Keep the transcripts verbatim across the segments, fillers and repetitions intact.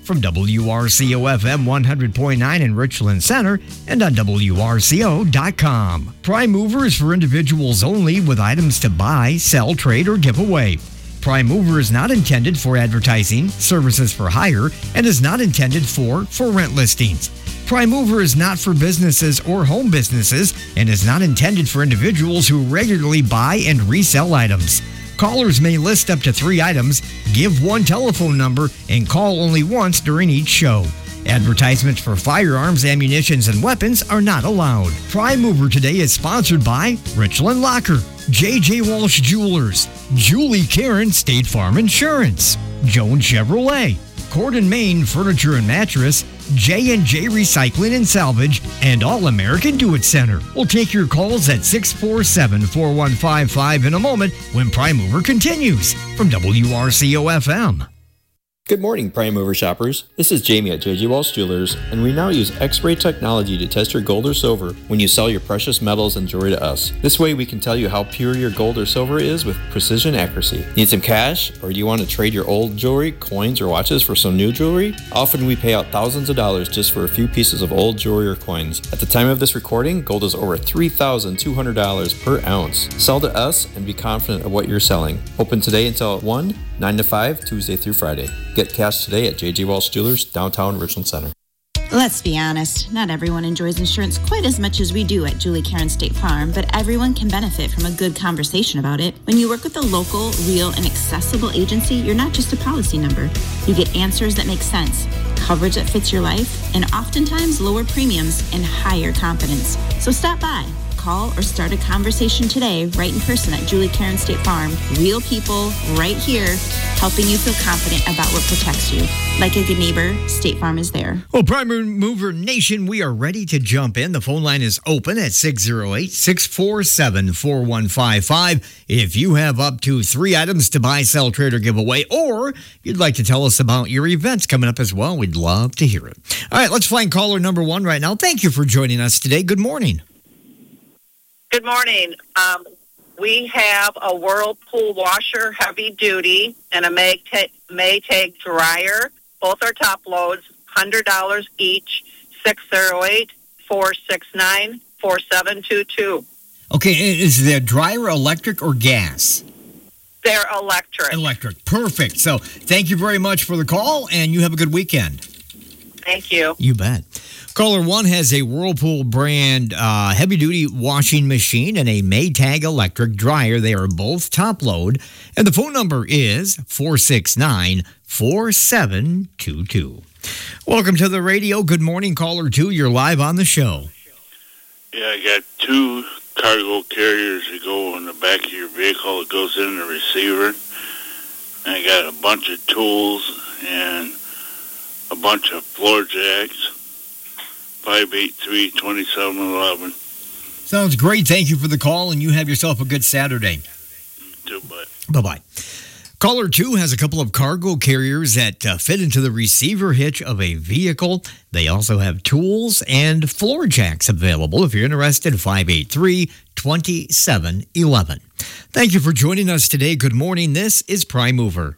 from W R C O F M one hundred point nine in Richland Center and on W R C O dot com. Prime Mover is for individuals only with items to buy, sell, trade, or give away. Prime Mover is not intended for advertising, services for hire, and is not intended for for rent listings. Prime Mover is not for businesses or home businesses and is not intended for individuals who regularly buy and resell items. Callers may list up to three items, give one telephone number, and call only once during each show. Advertisements for firearms, ammunitions, and weapons are not allowed. Prime Mover today is sponsored by Richland Locker, J J Walsh Jewelers, Julie Karen State Farm Insurance, Jones Chevrolet, Cordon Maine Furniture and Mattress, J and J Recycling and Salvage, and All American Do-It Center. We'll take your calls at six four seven, four one five five in a moment when Prime Mover continues from W R C O F M. Good morning, Prime Mover shoppers. This is Jamie at J J Walsh Jewelers, and we now use X-ray technology to test your gold or silver when you sell your precious metals and jewelry to us. This way we can tell you how pure your gold or silver is with precision accuracy. Need some cash, or do you want to trade your old jewelry, coins, or watches for some new jewelry? Often we pay out thousands of dollars just for a few pieces of old jewelry or coins. At the time of this recording, gold is over three thousand two hundred dollars per ounce. Sell to us and be confident of what you're selling. Open today until one, nine to five, Tuesday through Friday. Get cash today at J J Walsh Jewelers, downtown Richland Center. Let's be honest, not everyone enjoys insurance quite as much as we do at Julie Karen State Farm, but everyone can benefit from a good conversation about it. When you work with a local, real, and accessible agency, you're not just a policy number. You get answers that make sense, coverage that fits your life, and oftentimes lower premiums and higher confidence. So stop by. Call or start a conversation today right in person at Julie Karen State Farm. Real people right here helping you feel confident about what protects you. Like a good neighbor, State Farm is there. Well, Prime Mover Nation, we are ready to jump in. The phone line is open at six oh eight, six four seven, four one five five. If you have up to three items to buy, sell, trade, or give away, or you'd like to tell us about your events coming up as well, we'd love to hear it. All right, let's find caller number one right now. Thank you for joining us today. Good morning. Good morning. Um, we have a Whirlpool washer, heavy duty, and a Maytag, Maytag dryer. Both are top loads, one hundred dollars each, six oh eight, four six nine, four seven two two. Okay, is the dryer electric or gas? They're electric. Electric. Perfect. So thank you very much for the call, and you have a good weekend. Thank you. You bet. Caller one has a Whirlpool brand uh, heavy-duty washing machine and a Maytag electric dryer. They are both top load. And the phone number is four six nine, four seven two two. Welcome to the radio. Good morning, caller two. You're live on the show. Yeah, I got two cargo carriers that go in the back of your vehicle. It goes in the receiver. And I got a bunch of tools and a bunch of floor jacks. five eight three, two seven one one. Sounds great. Thank you for the call, and you have yourself a good Saturday. You too, bye. Bye-bye. Caller two has a couple of cargo carriers that uh, fit into the receiver hitch of a vehicle. They also have tools and floor jacks available. If you're interested, five eight three, two seven one one. Thank you for joining us today. Good morning. This is Prime Mover.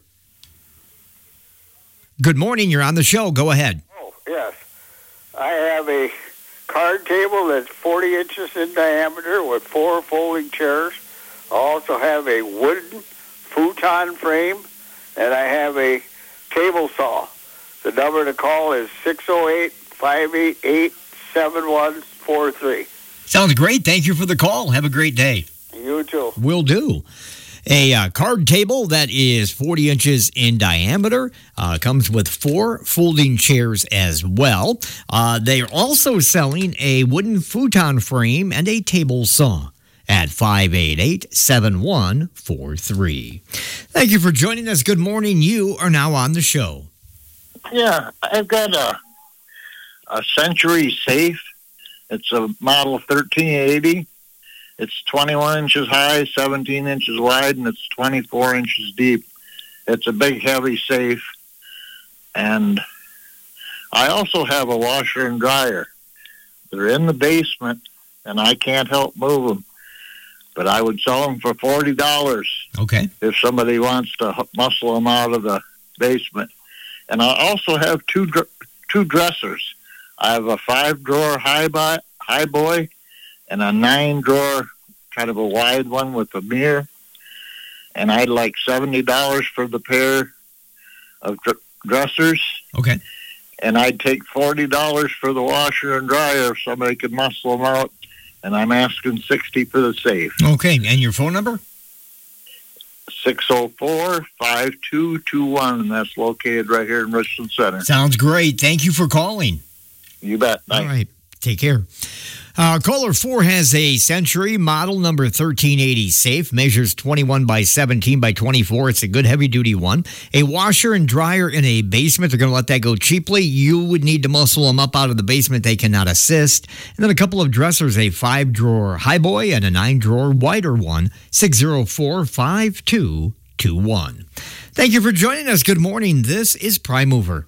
Good morning. You're on the show. Go ahead. Oh, yes. I have a card table that's forty inches in diameter with four folding chairs. I also have a wooden futon frame, and I have a table saw. The number to call is six oh eight, five eight eight, seven one four three. Sounds great. Thank you for the call. Have a great day. You too. Will do. A uh, card table that is forty inches in diameter. Uh, comes with four folding chairs as well. Uh, they are also selling a wooden futon frame and a table saw at five eight eight, seven one four three. Thank you for joining us. Good morning. You are now on the show. Yeah, I've got a, a Century safe. It's a model thirteen eighty. It's twenty-one inches high, seventeen inches wide, and it's twenty-four inches deep. It's a big, heavy safe. And I also have a washer and dryer. They're in the basement, and I can't help move them. But I would sell them for forty dollars. Okay. If somebody wants to muscle them out of the basement. And I also have two dr- two dressers. I have a five-drawer high, boy, high boy and a nine-drawer, kind of a wide one with a mirror. And I'd like seventy dollars for the pair of dr- dressers. Okay. And I'd take forty dollars for the washer and dryer if somebody could muscle them out. And I'm asking sixty dollars for the safe. Okay. And your phone number? six oh four, five two two one, and that's located right here in Richland Center. Sounds great. Thank you for calling. You bet. Bye. All right. Take care. Uh, caller four has a Century model number thirteen eighty safe, measures twenty-one by seventeen by twenty-four. It's a good heavy-duty one. A washer and dryer in a basement. They're going to let that go cheaply. You would need to muscle them up out of the basement. They cannot assist. And then a couple of dressers, a five-drawer high boy and a nine-drawer wider one, six oh four, five two two one. Thank you for joining us. Good morning. This is Prime Mover.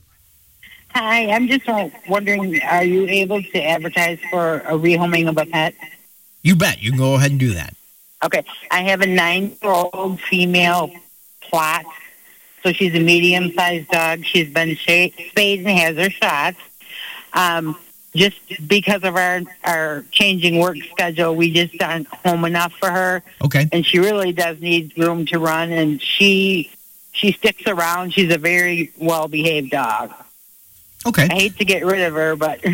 Hi, I'm just wondering, are you able to advertise for a rehoming of a pet? You bet. You can go ahead and do that. Okay. I have a nine-year-old female plot, so she's a medium-sized dog. She's been sh- spayed and has her shots. Um, just because of our, our changing work schedule, we just aren't home enough for her. Okay. And she really does need room to run, and she she sticks around. She's a very well-behaved dog. Okay. I hate to get rid of her, but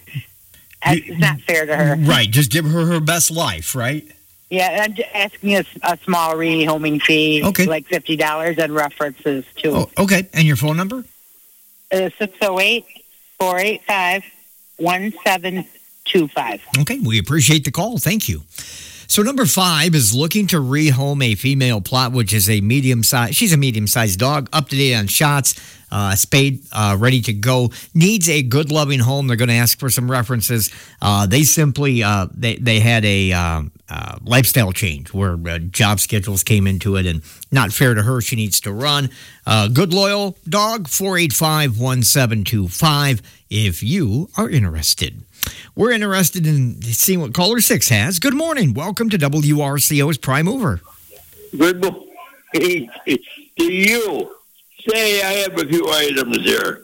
it's not fair to her. Right. Just give her her best life, right? Yeah, I'm just asking a, a small rehoming fee, okay. like fifty dollars, and references, too. Oh, okay. And your phone number? Uh, six oh eight, four eight five, one seven two five. Okay. We appreciate the call. Thank you. So number five is looking to rehome a female plot, which is a medium size. She's a medium sized dog, up to date on shots, uh, spayed, uh, ready to go. Needs a good, loving home. They're going to ask for some references. Uh, they simply uh, they they had a uh, uh, lifestyle change where uh, job schedules came into it, and not fair to her. She needs to run. Uh, good, loyal dog. four eight five, one seven two five. If you are interested. We're interested in seeing what caller six has. Good morning. Welcome to W R C O's Prime Mover. Good morning to you. Say I have a few items here.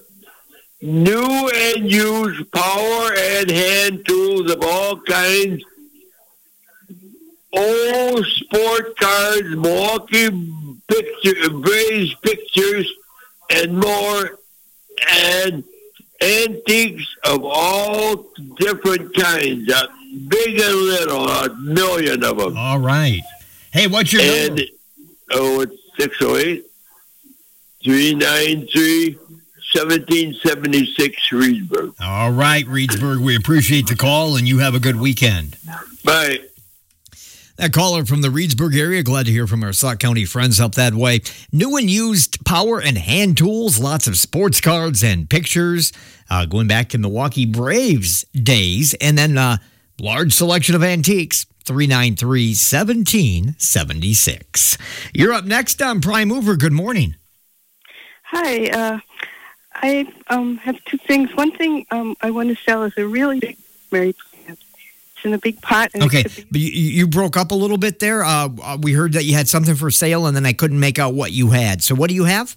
New and used power and hand tools of all kinds. Old sport cars, Milwaukee picture, Braves pictures, and more. And antiques of all different kinds, uh, big and little, a million of them. All right. Hey, what's your and, number? Oh, it's six oh eight, three nine three, one seven seven six, Reedsburg. All right, Reedsburg, we appreciate the call, and you have a good weekend. Bye. That caller from the Reedsburg area, glad to hear from our Sauk County friends up that way. New and used power and hand tools, lots of sports cards and pictures, uh, going back to Milwaukee Braves days, and then uh, large selection of antiques, three nine three, one seven seven six. You're up next on Prime Mover. Good morning. Hi. Uh, I um, have two things. One thing um, I want to sell is a really big rosemary plant. In a big pot. And okay, be- but you, you broke up a little bit there. Uh, we heard that you had something for sale, and then I couldn't make out what you had. So what do you have?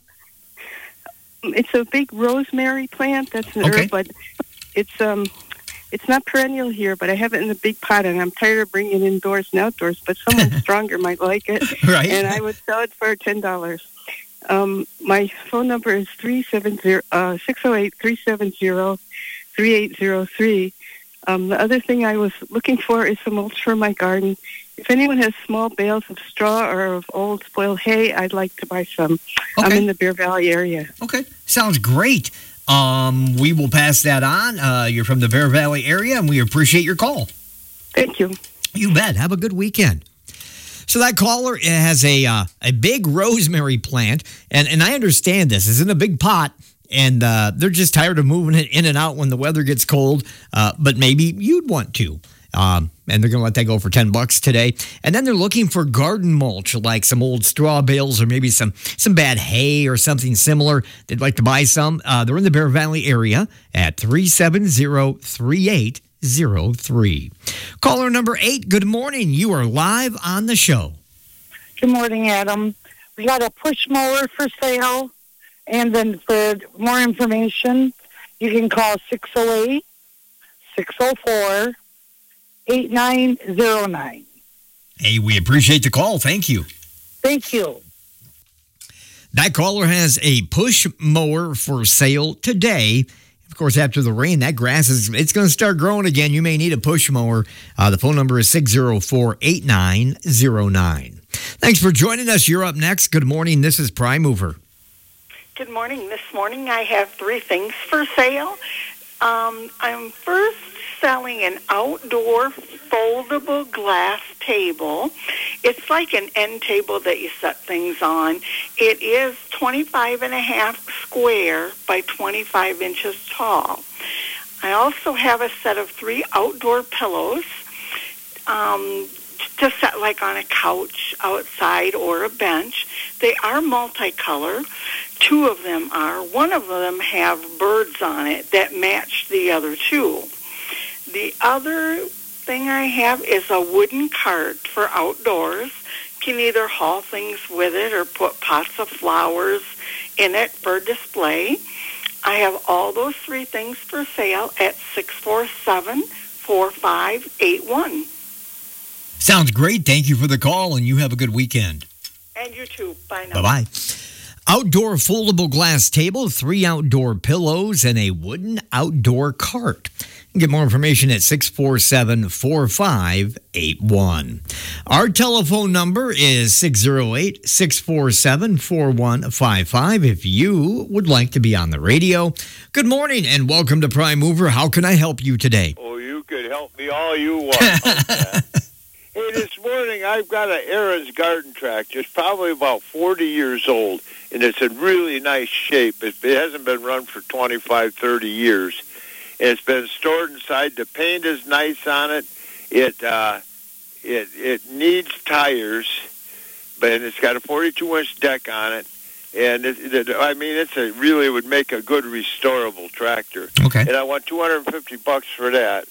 It's a big rosemary plant. That's an okay. herb, but it's um, it's not perennial here. But I have it in a big pot, and I'm tired of bringing it indoors and outdoors. But someone stronger might like it, right? And I would sell it for ten dollars. Um, my phone number is three seven zero uh six zero eight three seven zero three eight zero three. Um, the other thing I was looking for is some mulch for my garden. If anyone has small bales of straw or of old spoiled hay, I'd like to buy some. Okay. I'm in the Bear Valley area. Okay, sounds great. Um, we will pass that on. Uh, you're from the Bear Valley area, and we appreciate your call. Thank you. You bet. Have a good weekend. So that caller has a uh, a big rosemary plant, and, and I understand this. It's in a big pot. And uh, they're just tired of moving it in and out when the weather gets cold. Uh, but maybe you'd want to. Um, and they're going to let that go for ten bucks today. And then they're looking for garden mulch, like some old straw bales or maybe some some bad hay or something similar. They'd like to buy some. Uh, they're in the Bear Valley area at three seven zero, three eight zero three. Caller number eight, good morning. You are live on the show. Good morning, Adam. We got a push mower for sale. And then for more information, you can call six oh eight, six oh four, eight nine oh nine. Hey, we appreciate the call. Thank you. Thank you. That caller has a push mower for sale today. Of course, after the rain, that grass is it's going to start growing again. You may need a push mower. Uh, the phone number is six oh four, eight nine oh nine. Thanks for joining us. You're up next. Good morning. This is Prime Mover. Good morning. This morning I have three things for sale. Um, I'm first selling an outdoor foldable glass table. It's like an end table that you set things on. It is twenty-five and a half square by twenty-five inches tall. I also have a set of three outdoor pillows um, to set like on a couch outside or a bench. They are multicolor. Two of them are. One of them have birds on it that match the other two. The other thing I have is a wooden cart for outdoors. You can either haul things with it or put pots of flowers in it for display. I have all those three things for sale at six four seven, four five eight one. Sounds great. Thank you for the call, and you have a good weekend. And you too. Bye now. Bye-bye. Outdoor foldable glass table, three outdoor pillows, and a wooden outdoor cart. Get more information at six four seven, four five eight one. Our telephone number is six oh eight, six four seven, four one five five if you would like to be on the radio. Good morning and welcome to Prime Mover. How can I help you today? Oh, you could help me all you want. Hey, this morning I've got an Aaron's garden tractor. It's probably about forty years old, and it's in really nice shape. It, it hasn't been run for twenty-five, thirty years. It's been stored inside. The paint is nice on it. It uh, it it needs tires, but it's got a forty-two inch deck on it. And it, it, I mean, it's a really would make a good restorable tractor. Okay. And I want two hundred fifty bucks for that.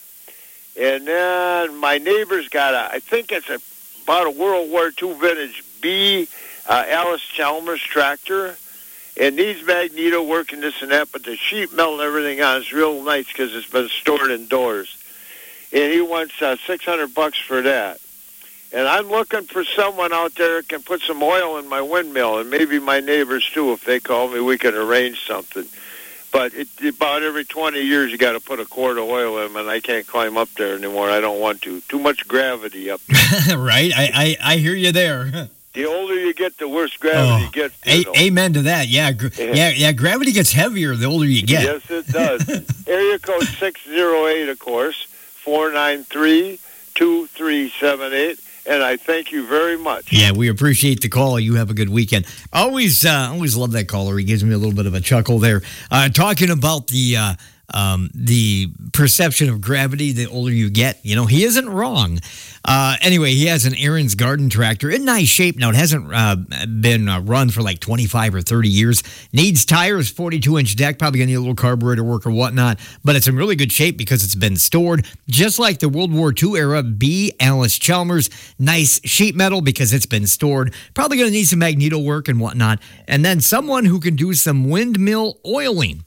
And then my neighbor's got a, I think it's a, about a World War Two vintage B uh, Alice Chalmers tractor. It needs magneto work and this and that, but the sheet metal and everything on it's real nice because it's been stored indoors. And he wants uh, six hundred bucks for that. And I'm looking for someone out there that can put some oil in my windmill, and maybe my neighbors too. If they call me, we can arrange something. But it, about every twenty years, you got to put a quart of oil in them, and I can't climb up there anymore. I don't want to. Too much gravity up there. Right? I, I, I hear you there. The older you get, the worse gravity oh, gets. A- amen to that. Yeah, gr- yeah, yeah. Gravity gets heavier the older you get. Yes, it does. Area code six oh eight, of course, four nine three, two three seven eight. And I thank you very much. Yeah, we appreciate the call. You have a good weekend. Always, uh, always love that caller. He gives me a little bit of a chuckle there. Uh, talking about the uh, um, the perception of gravity, the older you get, you know, he isn't wrong. Uh, anyway, he has an Aaron's garden tractor in nice shape. Now, it hasn't uh, been uh, run for like twenty-five or thirty years. Needs tires, forty-two inch deck, probably going to need a little carburetor work or whatnot. But it's in really good shape because it's been stored. Just like the World War Two era B Alice Chalmers. Nice sheet metal because it's been stored. Probably going to need some magneto work and whatnot. And then someone who can do some windmill oiling.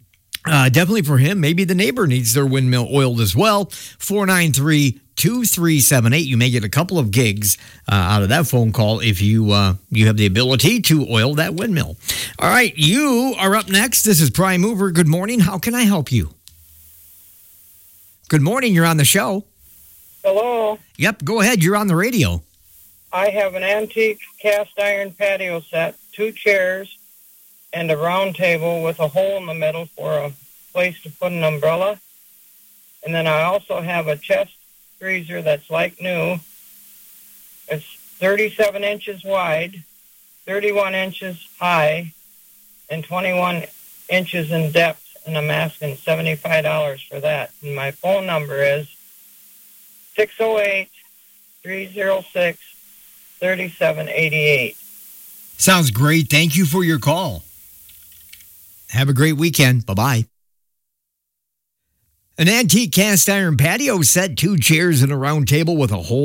Uh, definitely for him. Maybe the neighbor needs their windmill oiled as well. four nine three, two three seven eight. You may get a couple of gigs uh, out of that phone call if you uh, you have the ability to oil that windmill. All right, you are up next. This is Prime Mover. Good morning. How can I help you? Good morning. You're on the show. Hello. Yep, go ahead. You're on the radio. I have an antique cast iron patio set, two chairs, and a round table with a hole in the middle for a place to put an umbrella. And then I also have a chest freezer that's like new. It's thirty-seven inches wide, thirty-one inches high, and twenty-one inches in depth, and I'm asking seventy-five dollars for that. And my phone number is six oh eight, three oh six, three seven eight eight. Sounds great. Thank you for your call. Have a great weekend. Bye-bye. An antique cast iron patio set, two chairs and a round table with a hole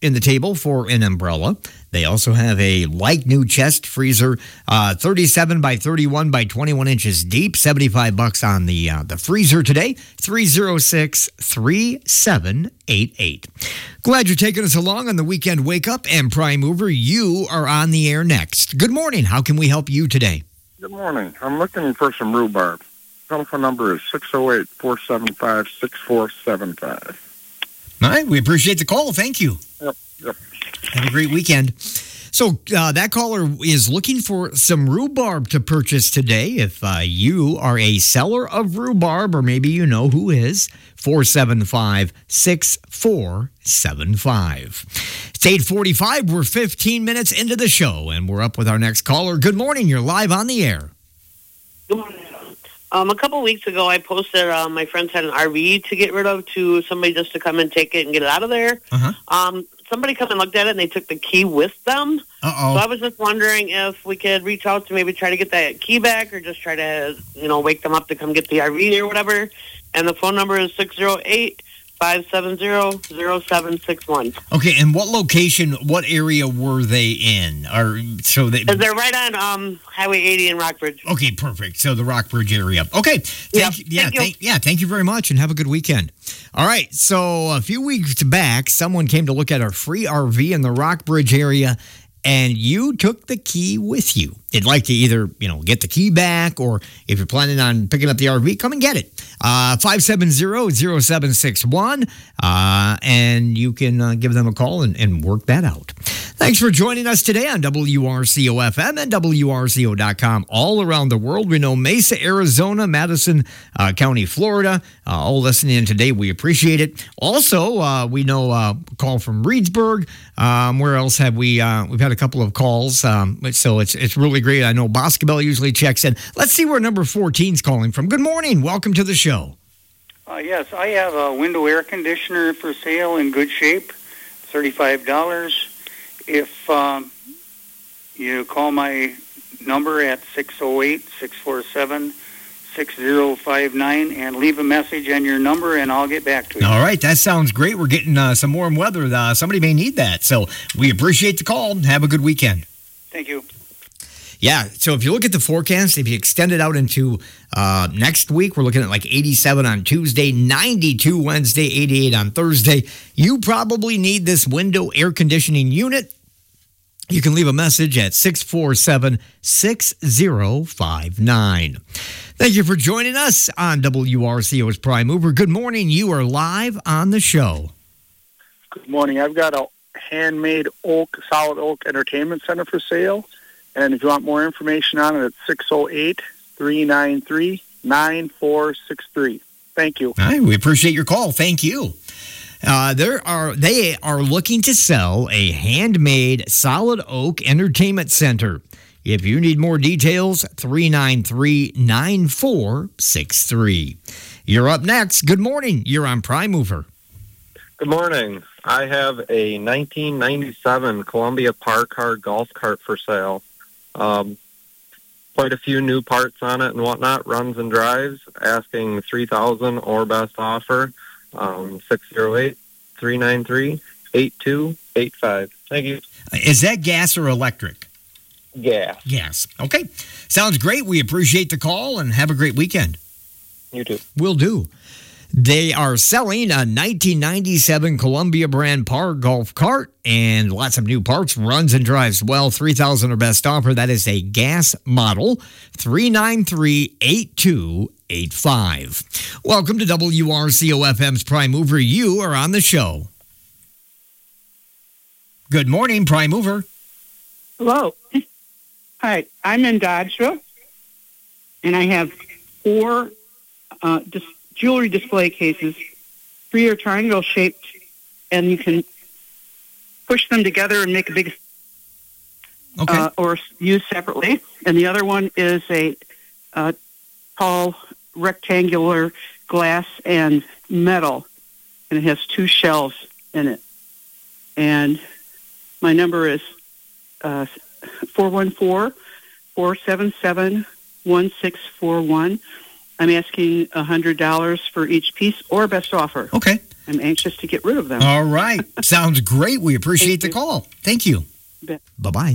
in the table for an umbrella. They also have a like new chest freezer, uh, thirty-seven by thirty-one by twenty-one inches deep, seventy-five bucks on the uh, the freezer today, three oh six, three seven eight eight. Glad you're taking us along on the Weekend Wake Up, and Prime Mover, you are on the air next. Good morning. How can we help you today? Good morning. I'm looking for some rhubarb. Telephone number is six oh eight, four seven five, six four seven five. All right. We appreciate the call. Thank you. Yep, yep. Have a great weekend. So uh, that caller is looking for some rhubarb to purchase today. If uh, you are a seller of rhubarb, or maybe you know who is, four seven five, six four seven five. It's eight forty-five. We're fifteen minutes into the show, and we're up with our next caller. Good morning. You're live on the air. Good morning. Um, a couple weeks ago, I posted uh, my friends had an R V to get rid of to somebody just to come and take it and get it out of there. Uh-huh. Um, somebody come and looked at it, and they took the key with them. Uh-oh. So I was just wondering if we could reach out to maybe try to get that key back, or just try to, you know, wake them up to come get the R V or whatever. And the phone number is six oh eight, five seven zero, zero seven six one. Okay, and what location, what area were they in? Or so they Because they're right on um, Highway eighty in Rockbridge. Okay, perfect. So the Rockbridge area. Okay. Thank, Yep. yeah, Thank you. thank, yeah, thank you very much, and have a good weekend. All right, so a few weeks back, someone came to look at our free R V in the Rockbridge area, and you took the key with you. They'd like to either, you know, get the key back, or if you're planning on picking up the R V, come and get it. Uh, five seven zero, zero seven six one, uh, and you can uh, give them a call and, and work that out. Thanks for joining us today on W R C O F M and W R C O dot com all around the world. We know Mesa, Arizona, Madison uh, County, Florida, uh, all listening in today. We appreciate it. Also, uh, we know uh, a call from Reedsburg. Um, where else have we? Uh, we've had a couple of calls, um, so it's it's really great. I know Boscobel usually checks in. Let's see where number fourteen is calling from. Good morning. Welcome to the show. Uh, yes, I have a window air conditioner for sale in good shape, thirty-five dollars. If um, you call my number at six oh eight, six four seven, six oh five nine and leave a message and your number, and I'll get back to you. All right, that sounds great. We're getting uh, some warm weather. Uh, somebody may need that. So we appreciate the call. Have a good weekend. Thank you. Yeah, so if you look at the forecast, if you extend it out into uh, next week, we're looking at like eighty-seven on Tuesday, ninety-two Wednesday, eighty-eight on Thursday. You probably need this window air conditioning unit. You can leave a message at six four seven, six oh five nine. Thank you for joining us on W R C O's Prime Mover. Good morning. You are live on the show. Good morning. I've got a handmade oak, solid oak entertainment center for sale. And if you want more information on it, it's six oh eight, three nine three, nine four six three. Thank you. All right, we appreciate your call. Thank you. Uh, there are they are looking to sell a handmade solid oak entertainment center. If you need more details, three nine three, nine four six three. You're up next. Good morning. You're on Prime Mover. Good morning. I have a nineteen ninety-seven Columbia Par Car golf cart for sale. Um, quite a few new parts on it and whatnot, runs and drives, asking three thousand dollars or best offer, um, six oh eight, three nine three, eight two eight five. Thank you. Is that gas or electric? Gas. Gas. Okay. Sounds great. We appreciate the call, and have a great weekend. You too. Will do. They are selling a nineteen ninety-seven Columbia brand Par golf cart, and lots of new parts, runs and drives well. three thousand dollars or best offer. That is a gas model. three nine three, eight two eight five. Welcome to W R C O F M's Prime Mover. You are on the show. Good morning, Prime Mover. Hello. Hi, I'm in Dodgeville, and I have four uh, dis- jewelry display cases. Three are triangle shaped, and you can push them together and make a big, okay. uh, or use separately. And the other one is a uh, tall rectangular glass and metal, and it has two shelves in it. And my number is uh, four one four, four seven seven, one six four one. I'm asking one hundred dollars for each piece or best offer. Okay. I'm anxious to get rid of them. All right. Sounds great. We appreciate the call. Thank you. Bye-bye.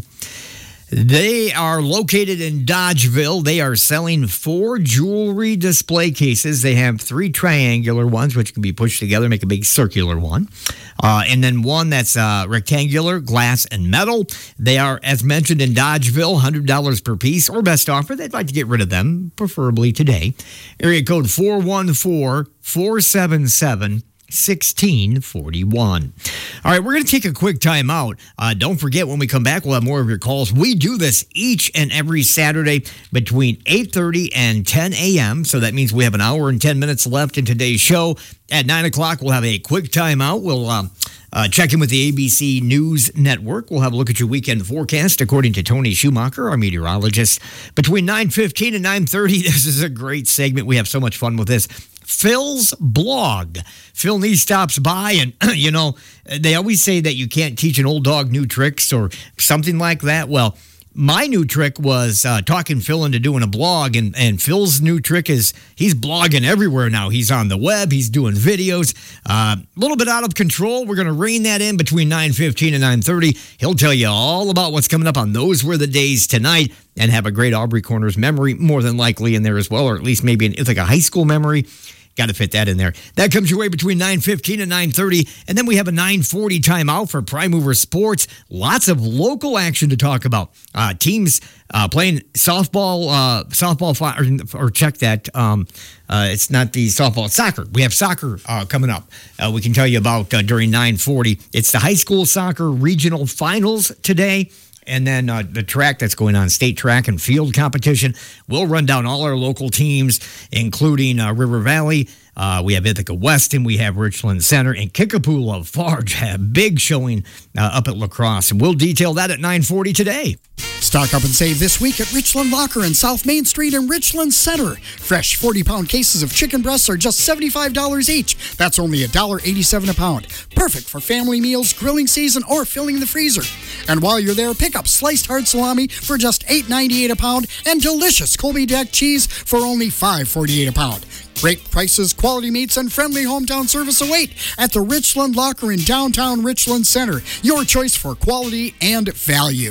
They are located in Dodgeville. They are selling four jewelry display cases. They have three triangular ones, which can be pushed together, make a big circular one. Uh, and then one that's uh, rectangular, glass, and metal. They are, as mentioned, in Dodgeville, one hundred dollars per piece, or best offer. They'd like to get rid of them, preferably today. Area code four one four, four seven seven, sixteen forty-one. All right, we're going to take a quick time out. Uh, don't forget, when we come back, we'll have more of your calls. We do this each and every Saturday between eight thirty and ten a.m., so that means we have an hour and ten minutes left in today's show. At nine o'clock, we'll have a quick time out. We'll uh, uh, check in with the A B C News Network. We'll have a look at your weekend forecast, according to Tony Schumacher, our meteorologist. Between nine fifteen and nine thirty, this is a great segment. We have so much fun with this. Phil's blog. Phil Nee stops by, and, you know, they always say that you can't teach an old dog new tricks or something like that. Well, my new trick was uh, talking Phil into doing a blog, and, and Phil's new trick is he's blogging everywhere now. He's on the web. He's doing videos. Uh, a little bit out of control. We're going to rein that in between nine fifteen and nine thirty. He'll tell you all about what's coming up on Those Were the Days tonight, and have a great Aubrey Corners memory more than likely in there as well, or at least maybe an, it's like a high school memory. Got to fit that in there. That comes your way between nine fifteen and nine thirty. And then we have a nine forty timeout for Prime Mover Sports. Lots of local action to talk about. Uh, teams uh, playing softball, uh, softball, or, or check that. Um, uh, it's not the softball, it's soccer. We have soccer uh, coming up. Uh, we can tell you about uh, during nine forty. It's the high school soccer regional finals today. And then uh, the track that's going on, state track and field competition. We'll run down all our local teams, including uh, River Valley. Uh, we have Ithaca Weston. We have Richland Center. And Kickapoo Lafarge have big showing uh, up at La Crosse. And we'll detail that at nine forty today. Stock up and save this week at Richland Locker in South Main Street in Richland Center. Fresh forty-pound cases of chicken breasts are just seventy-five dollars each. That's only one dollar eighty-seven a pound. Perfect for family meals, grilling season, or filling the freezer. And while you're there, pick up sliced hard salami for just eight ninety-eight a pound and delicious Colby Jack cheese for only five forty-eight a pound. Great prices, quality meats, and friendly hometown service await at the Richland Locker in downtown Richland Center. Your choice for quality and value.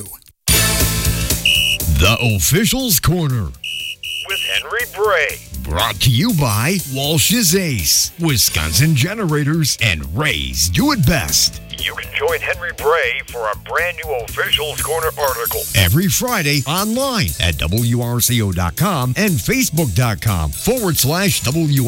The Officials Corner with Henry Bray. Brought to you by Walsh's Ace, Wisconsin Generators, and Ray's Do It Best. You can join Henry Bray for a brand new Officials Corner article every Friday online at W R C O dot com and Facebook.com forward slash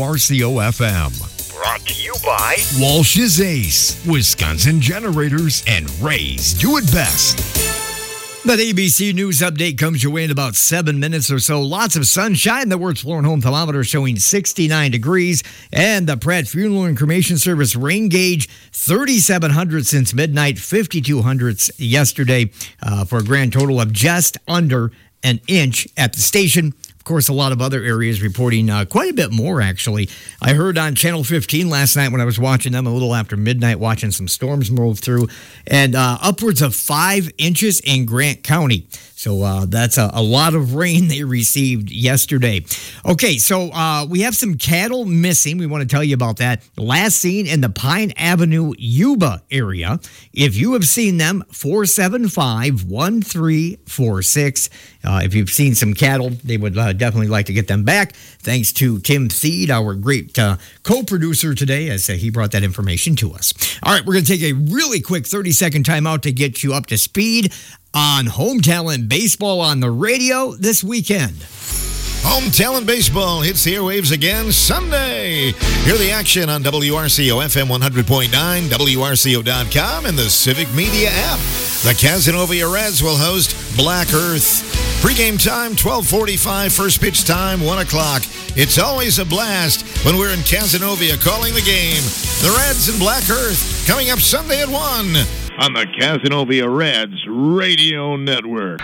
WRCOFM. Brought to you by Walsh's Ace, Wisconsin Generators, and Ray's Do It Best. That A B C News update comes your way in about seven minutes or so. Lots of sunshine. The Wertz Flooring Home thermometer showing sixty-nine degrees. And the Pratt Funeral and Cremation Service rain gauge, thirty-seven hundred since midnight, fifty-two hundred yesterday, uh, for a grand total of just under an inch at the station. Of course, a lot of other areas reporting uh, quite a bit more, actually. I heard on Channel fifteen last night when I was watching them a little after midnight, watching some storms move through, and uh, upwards of five inches in Grant County. So uh, that's a, a lot of rain they received yesterday. Okay, so uh, we have some cattle missing. We want to tell you about that. Last seen in the Pine Avenue, Yuba area. If you have seen them, four seven five, one three four six. Uh, if you've seen some cattle, they would uh, definitely like to get them back. Thanks to Tim Theed, our great uh, co-producer today, as uh, he brought that information to us. All right, we're going to take a really quick thirty-second timeout to get you up to speed on Home Talent Baseball on the radio this weekend. Home Talent Baseball hits the airwaves again Sunday. Hear the action on W R C O F M one hundred point nine, W R C O dot com, and the Civic Media app. The Cazenovia Reds will host Black Earth. Pre-game time, twelve forty-five. First pitch time, one o'clock. It's always a blast when we're in Cazenovia calling the game. The Reds and Black Earth coming up Sunday at one on the Cazenovia Reds Radio Network.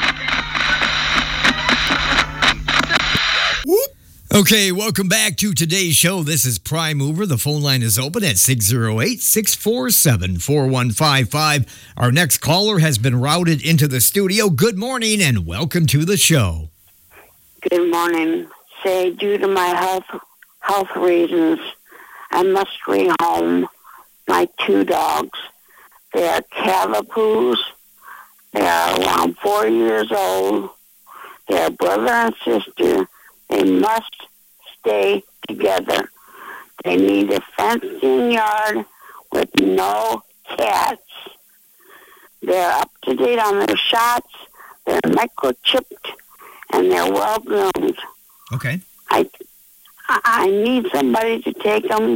Okay, welcome back to today's show. This is Prime Mover. The phone line is open at six oh eight, six four seven, four one five five. Our next caller has been routed into the studio. Good morning and welcome to the show. Good morning. Say, due to my health health reasons, I must stay home my two dogs. They are Cavapoos. They are around four years old. They are brother and sister. They must stay together. They need a fenced-in yard with no cats. They're up to date on their shots. They're microchipped, and they're well groomed. Okay. I I need somebody to take them,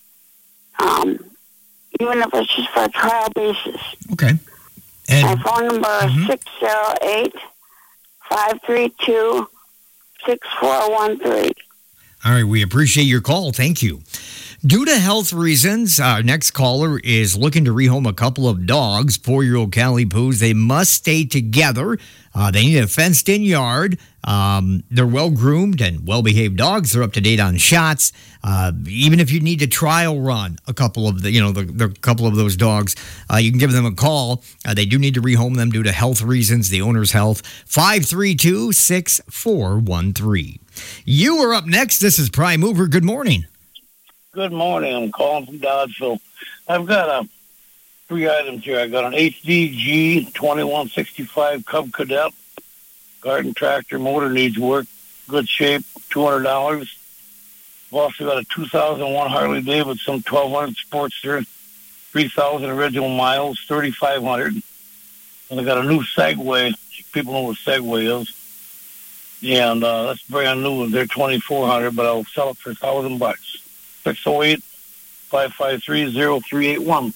um, even if it's just for a trial basis. Okay. And, my phone number is mm-hmm. six zero eight, five three two, six four one three. All right, we appreciate your call. Thank you. Due to health reasons, our next caller is looking to rehome a couple of dogs, four-year-old Cavapoos. They must stay together. Uh, they need a fenced-in yard. Um, they're well-groomed and well-behaved dogs. They're up to date on shots. Uh, even if you need to trial run a couple of the, you know, the, the couple of those dogs, uh, you can give them a call. Uh, they do need to rehome them due to health reasons, the owner's health. five three two, six four one three. You are up next. This is Prime Mover. Good morning. Good morning. I'm calling from Dodgeville. I've got uh, three items here. I got an H D G twenty-one sixty-five Cub Cadet. Garden tractor, motor needs work. Good shape, two hundred dollars. I've also got a two thousand one Harley Davidson twelve hundred Sportster, three thousand original miles, thirty-five hundred. And I got a new Segway. People know what Segway is. Yeah, and uh, that's brand new. They're twenty-four hundred, but I'll sell it for one thousand bucks. six oh eight, five five three, oh three eight one.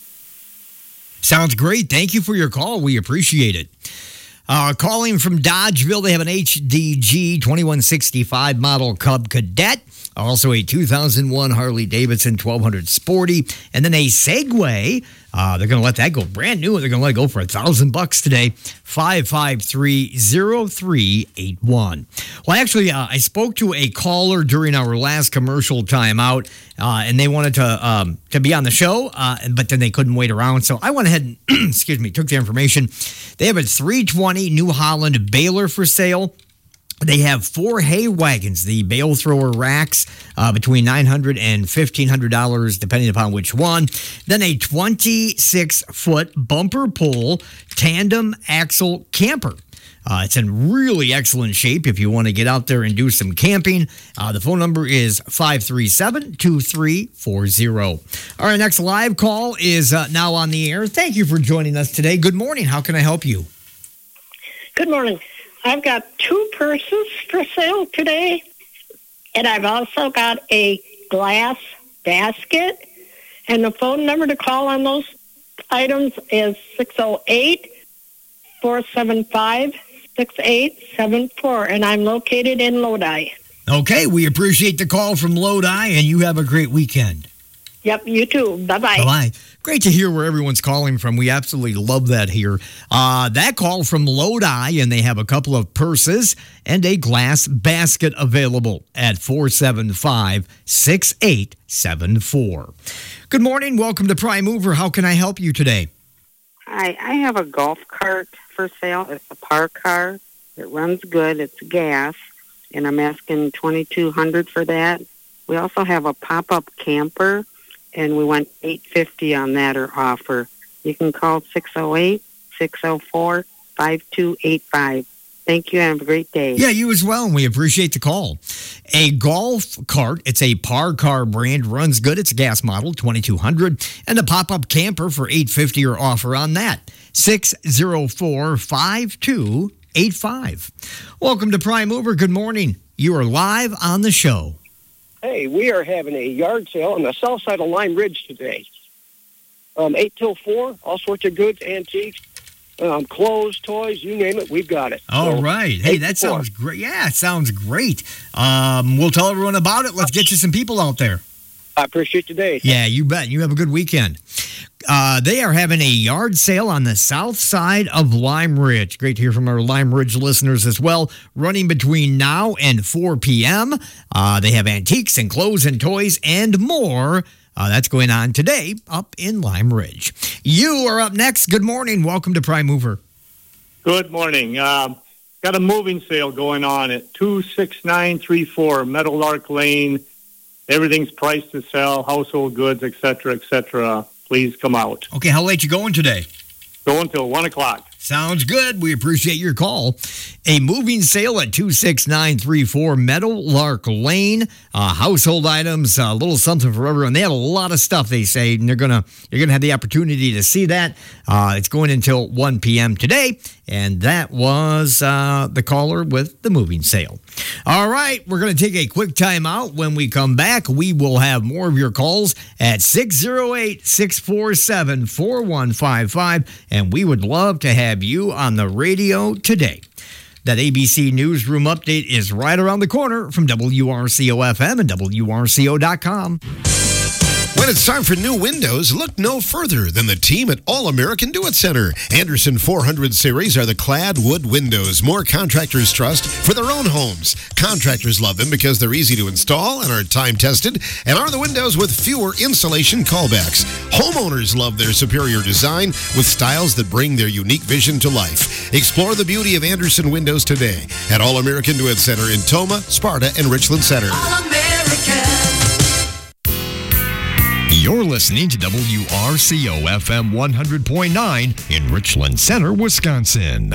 Sounds great. Thank you for your call. We appreciate it. Uh, calling from Dodgeville, they have an H D G twenty-one sixty-five model Cub Cadet, also a two thousand one Harley Davidson twelve hundred Sporty, and then a Segway. Uh, they're going to let that go brand new, and they're going to let it go for a thousand bucks today. five five three, oh three eight one. Well, actually, uh, I spoke to a caller during our last commercial timeout, uh, and they wanted to um, to be on the show, uh, but then they couldn't wait around. So I went ahead and, excuse me, took the information. They have a three twenty New Holland baler for sale. They have four hay wagons, the bale thrower racks, uh, between nine hundred dollars and fifteen hundred dollars, depending upon which one. Then a twenty-six foot bumper pull tandem axle camper. Uh, it's in really excellent shape if you want to get out there and do some camping. Uh, the phone number is five three seven, two three four zero. All right, next live call is uh, now on the air. Thank you for joining us today. Good morning. How can I help you? Good morning. I've got two purses for sale today, and I've also got a glass basket. And the phone number to call on those items is six oh eight, four seven five, six eight seven four, and I'm located in Lodi. Okay, we appreciate the call from Lodi, and you have a great weekend. Yep, you too. Bye-bye. Bye-bye. Great to hear where everyone's calling from. We absolutely love that here. Uh, that call from Lodi, and they have a couple of purses and a glass basket available at four seven five, six eight seven four. Good morning. Welcome to Prime Mover. How can I help you today? Hi, I have a golf cart for sale. It's a park car. It runs good. It's gas, and I'm asking twenty-two hundred dollars for that. We also have a pop-up camper, and we went eight fifty on that or offer. You can call six oh eight, six oh four, five two eight five. Thank you and have a great day. Yeah, you as well, and we appreciate the call. A golf cart, it's a Par Car brand, runs good. It's a gas model, twenty-two hundred dollars, and a pop-up camper for eight fifty or offer on that, six oh four, five two eight five. Welcome to Prime Mover. Good morning. You are live on the show. Hey, we are having a yard sale on the south side of Lime Ridge today. Um, eight till four, all sorts of goods, antiques, um, clothes, toys, you name it, we've got it. All so, right. Hey, that sounds great. Yeah, it sounds great. Um, we'll tell everyone about it. Let's get you some people out there. I appreciate today. Yeah, you bet. You have a good weekend. Uh, they are having a yard sale on the south side of Lime Ridge. Great to hear from our Lime Ridge listeners as well. Running between now and four p.m. Uh, they have antiques and clothes and toys and more. Uh, that's going on today up in Lime Ridge. You are up next. Good morning. Welcome to Prime Mover. Good morning. Um, got a moving sale going on at two six nine three four Meadowlark Lane. Everything's priced to sell, household goods, et cetera, et cetera. please come out. Okay, how late you going today? Going till one o'clock. Sounds good. We appreciate your call. A moving sale at two six nine three four Meadowlark Lane. Uh, household items, a little something for everyone. They have a lot of stuff, they say, and they're gonna you're gonna have the opportunity to see that. Uh, it's going until one p.m. today, and that was uh, the caller with the moving sale. All right, we're going to take a quick time out. When we come back, we will have more of your calls at six oh eight, six four seven, four one five five, and we would love to have you on the radio today. That A B C Newsroom update is right around the corner from W R C O F M and W R C O dot com. When it's time for new windows, look no further than the team at All American Do It Center. Anderson four hundred series are the clad wood windows more contractors trust for their own homes. Contractors love them because they're easy to install and are time-tested, and are the windows with fewer insulation callbacks. Homeowners love their superior design with styles that bring their unique vision to life. Explore the beauty of Anderson windows today at All American Do It Center in Toma, Sparta, and Richland Center. All American. You're listening to W R C O F M one hundred point nine in Richland Center, Wisconsin.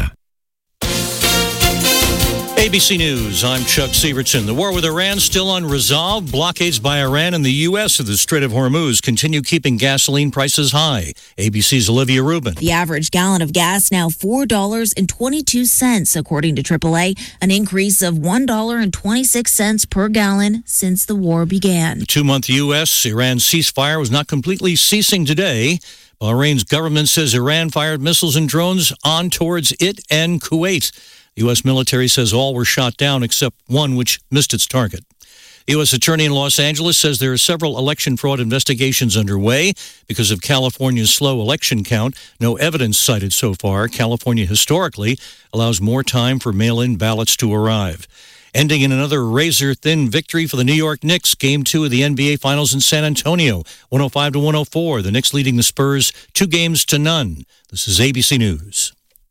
A B C News, I'm Chuck Sievertson. The war with Iran still unresolved. Blockades by Iran and the U S of the Strait of Hormuz continue keeping gasoline prices high. A B C's Olivia Rubin. The average gallon of gas now four dollars and twenty-two cents, according to triple A, an increase of one dollar and twenty-six cents per gallon since the war began. The two-month U S-Iran ceasefire was not completely ceasing today. Bahrain's government says Iran fired missiles and drones on towards it and Kuwait. The U S military says all were shot down except one which missed its target. The U S attorney in Los Angeles says there are several election fraud investigations underway because of California's slow election count. No evidence cited so far. California historically allows more time for mail-in ballots to arrive. Ending in another razor-thin victory for the New York Knicks. Game two of the N B A Finals in San Antonio, one oh five to one oh four. The Knicks leading the Spurs two games to none. This is A B C News.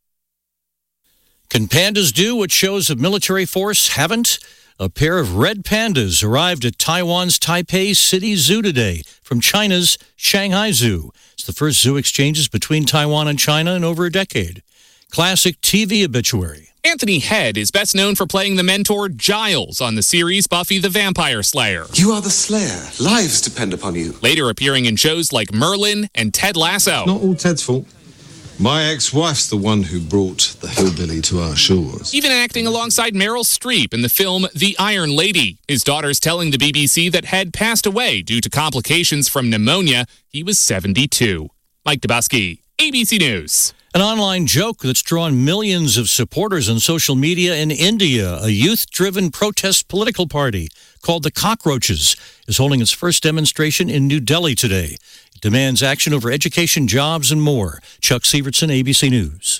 Can pandas do what shows of military force haven't? A pair of red pandas arrived at Taiwan's Taipei City Zoo today from China's Shanghai Zoo. It's the first zoo exchanges between Taiwan and China in over a decade. Classic T V obituary. Anthony Head is best known for playing the mentor Giles on the series Buffy the Vampire Slayer. You are the Slayer. Lives depend upon you. Later appearing in shows like Merlin and Ted Lasso. Not all Ted's fault. My ex-wife's the one who brought the hillbilly to our shores. Even acting alongside Meryl Streep in the film The Iron Lady. His daughter's telling the B B C that Head passed away due to complications from pneumonia. He was seventy-two. Mike Dubusky, A B C News. An online joke that's drawn millions of supporters on social media in India. A youth-driven protest political party called the Cockroaches is holding its first demonstration in New Delhi today. It demands action over education, jobs, and more. Chuck Sievertson, A B C News.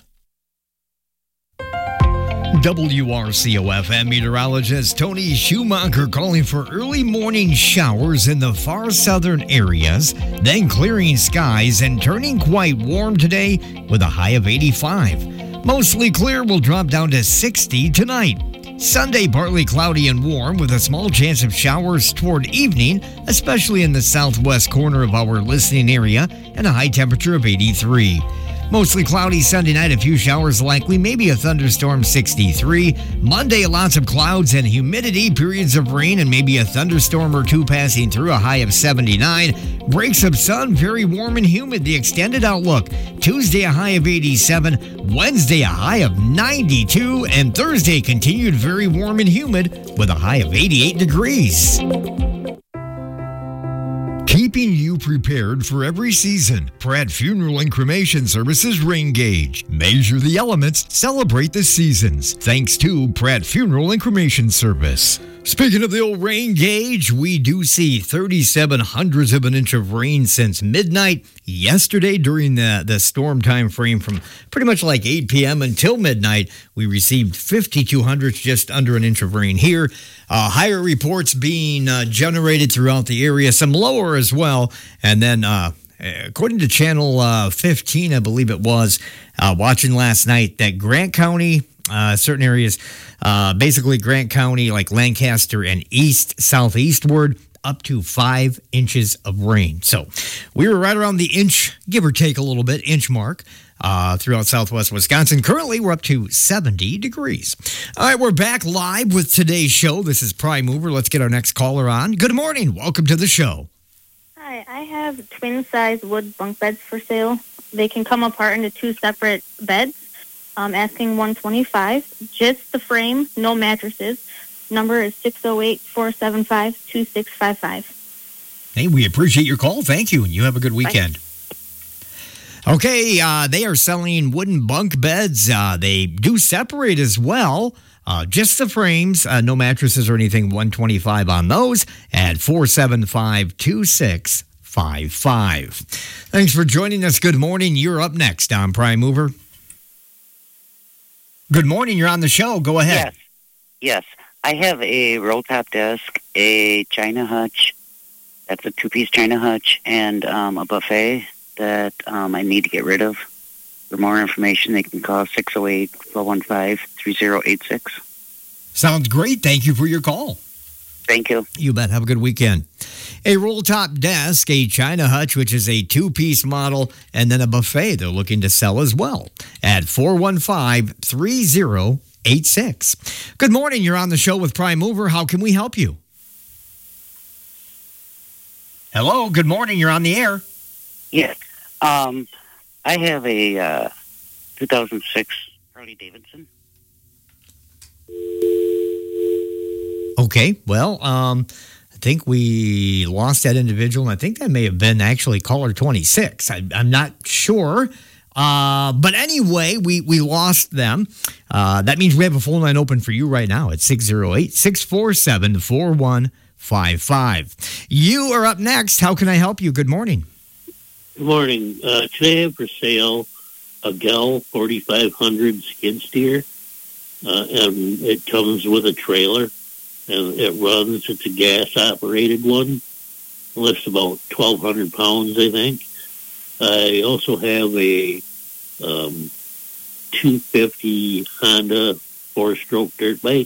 W R C O F M meteorologist Tony Schumacher calling for early morning showers in the far southern areas, then clearing skies and turning quite warm today with a high of eighty-five. Mostly clear will drop down to sixty tonight. Sunday, partly cloudy and warm with a small chance of showers toward evening, especially in the southwest corner of our listening area, and a high temperature of eighty-three. Mostly cloudy Sunday night, a few showers likely, maybe a thunderstorm, sixty-three. Monday, lots of clouds and humidity, periods of rain, and maybe a thunderstorm or two passing through, a high of seventy-nine. Breaks of sun, very warm and humid, the extended outlook. Tuesday, a high of eighty-seven. Wednesday, a high of ninety-two. And Thursday, continued very warm and humid with a high of eighty-eight degrees. Keeping you prepared for every season. Pratt Funeral and Cremation Services Rain Gauge. Measure the elements, celebrate the seasons. Thanks to Pratt Funeral and Cremation Service. Speaking of the old rain gauge, we do see thirty-seven hundredths of an inch of rain since midnight yesterday during the, the storm time frame from pretty much like eight p.m. until midnight. We received fifty-two hundredths, just under an inch of rain here. Uh, higher reports being uh, generated throughout the area, some lower as well. And then uh, according to Channel uh, fifteen, I believe it was, uh, watching last night, that Grant County, uh, certain areas, uh, basically Grant County, like Lancaster and east, southeastward, up to five inches of rain. So we were right around the inch, give or take a little bit, inch mark uh, throughout southwest Wisconsin. Currently, we're up to seventy degrees. All right, we're back live with today's show. This is Prime Mover. Let's get our next caller on. Good morning. Welcome to the show. Hi, I have twin-size wood bunk beds for sale. They can come apart into two separate beds. I'm asking one twenty-five. Just the frame, no mattresses. Number is six oh eight, four seven five, two six five five. Hey, we appreciate your call. Thank you, and you have a good weekend. Bye. Okay, uh, they are selling wooden bunk beds. Uh, they do separate as well. Uh, just the frames, uh, no mattresses or anything, one twenty-five on those at four seven five, two six five five. Thanks for joining us. Good morning. You're up next on Prime Mover. Good morning. You're on the show. Go ahead. Yes. Yes. I have a roll top desk, a China hutch. That's a two-piece China hutch, and um, a buffet that um, I need to get rid of. For more information, they can call six oh eight, four one five, three oh eight six. Sounds great. Thank you for your call. Thank you. You bet. Have a good weekend. A roll-top desk, a China hutch, which is a two-piece model, and then a buffet they're looking to sell as well at four one five, three oh eight six. Good morning. You're on the show with Prime Mover. How can we help you? Hello. Good morning. You're on the air. Yes. Um, I have a uh, two thousand six Harley Davidson. Okay, well, um, I think we lost that individual, and I think that may have been actually caller twenty-six. I, I'm not sure. Uh, but anyway, we, we lost them. Uh, that means we have a phone line open for you right now at six oh eight, six four seven, four one five five. You are up next. How can I help you? Good morning. Good morning. Uh, today I have for sale a Gell forty-five hundred skid steer. Uh, and it comes with a trailer. And it runs. It's a gas-operated one. It lifts about twelve hundred pounds, I think. I also have a um, two fifty Honda four-stroke dirt bike.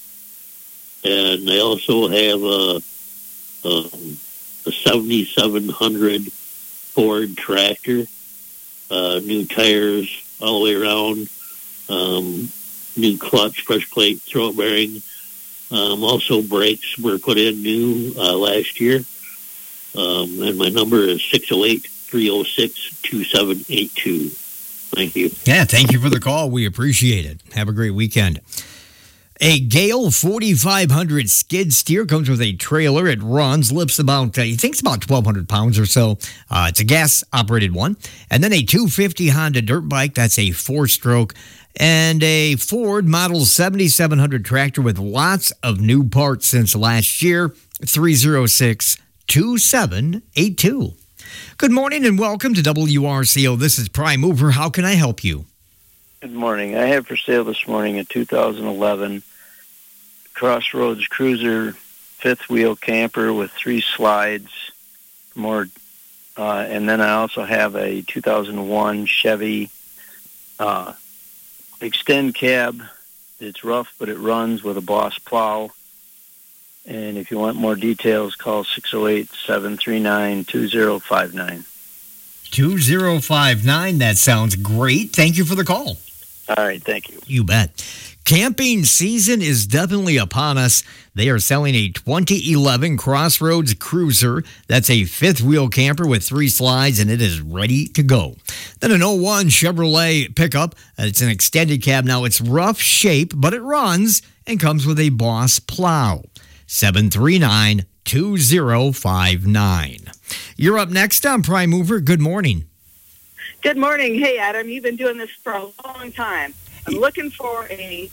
And I also have a, um, a seventy-seven hundred Ford tractor. Uh, new tires all the way around. Um, new clutch, pressure plate, throw bearing. Um, also, brakes were put in new uh, last year. Um, and my number is six oh eight, three oh six, two seven eight two. Thank you. Yeah, thank you for the call. We appreciate it. Have a great weekend. A Gale forty-five hundred skid steer comes with a trailer. It runs, lifts about, uh, he thinks about twelve hundred pounds or so. Uh, it's a gas-operated one. And then a two fifty Honda dirt bike. That's a four-stroke. And a Ford Model seventy-seven hundred tractor with lots of new parts since last year, three oh six, two seven eight two. Good morning and welcome to W R C O. This is Prime Mover. How can I help you? Good morning. I have for sale this morning a two thousand eleven Crossroads Cruiser fifth wheel camper with three slides. More, uh, and then I also have a two thousand one Chevy uh, Extend cab. It's rough, but it runs with a Boss plow. And if you want more details, call six oh eight, seven three nine, two oh five nine. two oh five nine. That sounds great. Thank you for the call. All right, thank you. You bet. Camping season is definitely upon us. They are selling a twenty eleven Crossroads Cruiser. That's a fifth-wheel camper with three slides, and it is ready to go. Then an oh one Chevrolet pickup. It's an extended cab. Now, it's rough shape, but it runs and comes with a Boss plow. seven three nine, two oh five nine. You're up next on Prime Mover. Good morning. Good morning. Hey, Adam, you've been doing this for a long time. I'm looking for a...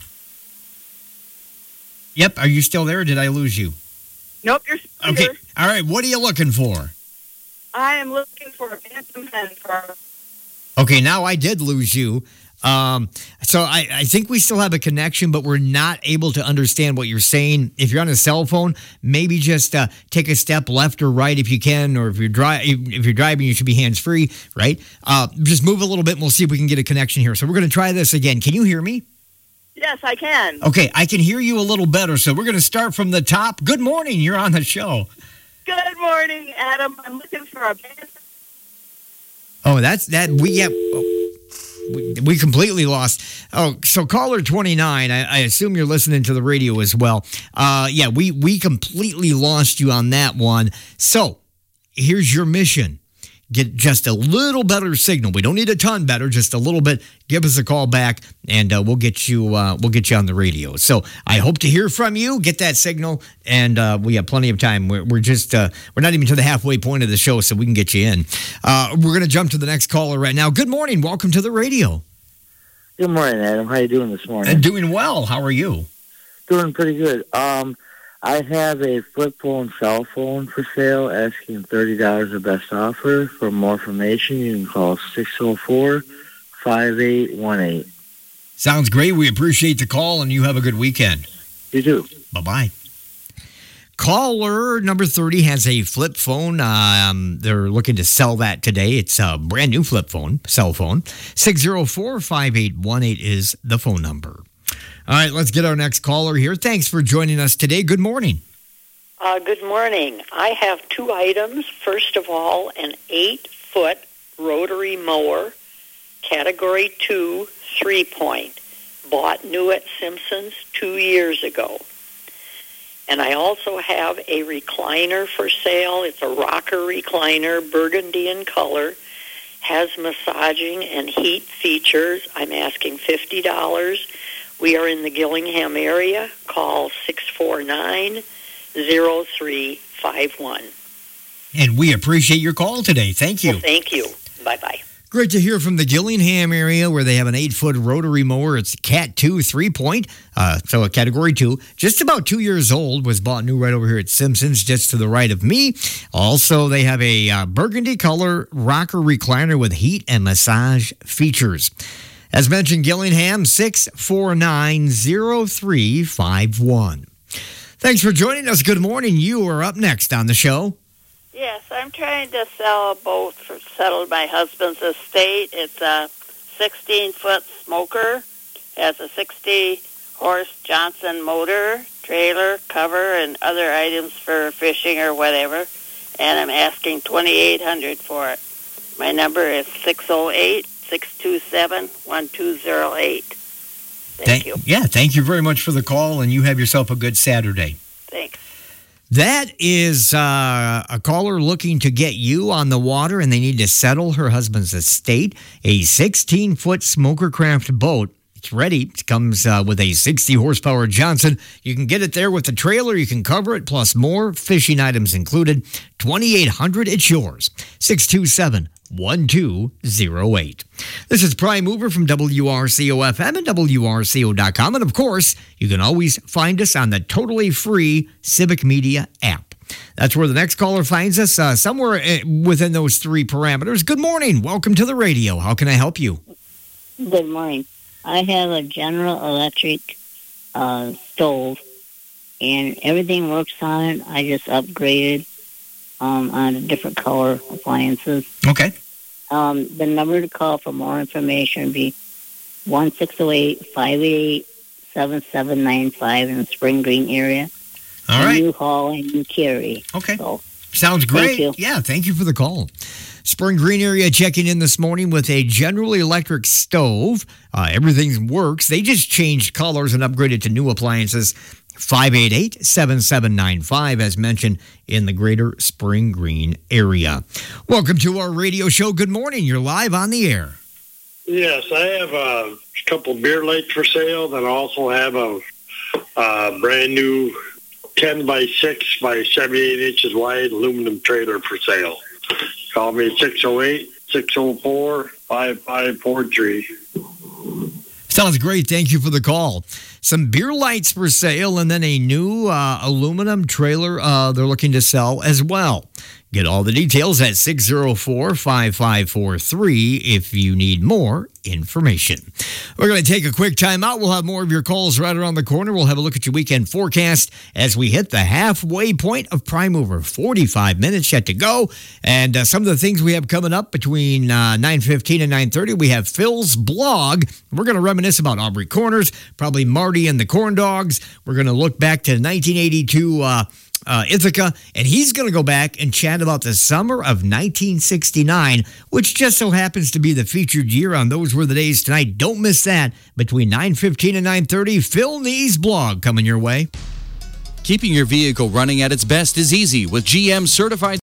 Yep. Are you still there or did I lose you? Nope, you're still Okay. here. All right. What are you looking for? I am looking for a Bantam hen for... Okay. Now I did lose you. Um, so I, I think we still have a connection, but we're not able to understand what you're saying. If you're on a cell phone, maybe just uh, take a step left or right if you can, or if you're dri- if you're driving, you should be hands free, right? Uh, just move a little bit, and we'll see if we can get a connection here. So we're going to try this again. Can you hear me? Yes, I can. Okay, I can hear you a little better, so we're going to start from the top. Good morning. You're on the show. Good morning, Adam. I'm looking for a Oh, that's that. We yeah, we, we completely lost. Oh, so caller twenty-nine. I, I assume you're listening to the radio as well. Uh, yeah, we we completely lost you on that one. So here's your mission. Get just a little better signal. We don't need a ton better, just a little bit. Give us a call back, and uh, we'll get you. Uh, we'll get you on the radio. So I hope to hear from you. Get that signal, and uh, we have plenty of time. We're, we're just uh, we're not even to the halfway point of the show, so we can get you in. Uh, we're going to jump to the next caller right now. Good morning. Welcome to the radio. Good morning, Adam. How you doing this morning? Uh, doing well. How are you? Doing pretty good. Um, I have a flip phone cell phone for sale, asking thirty dollars the best offer. For more information, you can call six oh four, five eight one eight. Sounds great. We appreciate the call, and you have a good weekend. You do. Bye-bye. Caller number thirty has a flip phone. Um, they're looking to sell that today. It's a brand new flip phone, cell phone. six oh four, five eight one eight is the phone number. All right, let's get our next caller here. Thanks for joining us today. Good morning. Uh, good morning. I have two items. First of all, an eight-foot rotary mower, Category two, three-point. Bought new at Simpsons two years ago. And I also have a recliner for sale. It's a rocker recliner, burgundy in color. Has massaging and heat features. I'm asking fifty dollars. We are in the Gillingham area. Call six four nine, zero three five one. And we appreciate your call today. Thank you. Well, thank you. Bye-bye. Great to hear from the Gillingham area where they have an eight-foot rotary mower. It's Cat two, three-point, uh, so a Category two. Just about two years old, was bought new right over here at Simpsons, just to the right of me. Also, they have a uh, burgundy color rocker recliner with heat and massage features. As mentioned, Gillingham, six four nine, zero three five one. Thanks for joining us. Good morning. You are up next on the show. Yes, I'm trying to sell a boat for settle my husband's estate. It's a sixteen-foot smoker. Has a sixty-horse Johnson motor, trailer, cover, and other items for fishing or whatever. And I'm asking twenty-eight hundred dollars for it. My number is six oh eight, six two seven, one two oh eight. Thank, thank you. Yeah, thank you very much for the call, and you have yourself a good Saturday. Thanks. That is uh, a caller looking to get you on the water, and they need to settle her husband's estate. A sixteen-foot Smokercraft boat. It's ready. It comes uh, with a sixty horsepower Johnson. You can get it there with the trailer. You can cover it, plus more fishing items included. twenty-eight hundred, it's yours. six two seven, one two oh eight. This is Prime Mover from W R C O F M and W R C O dot com. And of course, you can always find us on the totally free Civic Media app. That's where the next caller finds us, uh, somewhere within those three parameters. Good morning. Welcome to the radio. How can I help you? Good morning. I have a General Electric uh, stove, and everything works on it. I just upgraded um, on the different color appliances. Okay. Um, the number to call for more information would be one six zero eight, five eight eight, seven seven nine five in the Spring Green area. All right. New Hall and New Cary. Okay. So, sounds great. Thank you. Yeah, thank you for the call. Spring Green area checking in this morning with a General Electric stove. Uh, everything works. They just changed colors and upgraded to new appliances. five eight eight, seven seven nine five, as mentioned, in the greater Spring Green area. Welcome to our radio show. Good morning. You're live on the air. Yes, I have a couple beer lights for sale. Then I also have a, a brand new ten by six by seventy-eight inches wide aluminum trailer for sale. Call me at six oh eight, six oh four, five five four three. Sounds great. Thank you for the call. Some beer lights for sale, and then a new uh, aluminum trailer uh, they're looking to sell as well. Get all the details at six oh four, five five four three if you need more information. We're going to take a quick time out. We'll have more of your calls right around the corner. We'll have a look at your weekend forecast as we hit the halfway point of Prime Mover. forty-five minutes yet to go. And uh, some of the things we have coming up between uh, nine fifteen and nine thirty, we have Phil's blog. We're going to reminisce about Aubrey Corners, probably Marty and the Corn Dogs. We're going to look back to nineteen eighty-two uh, uh, Ithaca, and he's going to go back and chat about the summer of nineteen sixty-nine, which just so happens to be the featured year on Those Were the Days tonight. Don't miss that. Between nine fifteen and nine thirty, Phil Nee's blog coming your way. Keeping your vehicle running at its best is easy with G M certified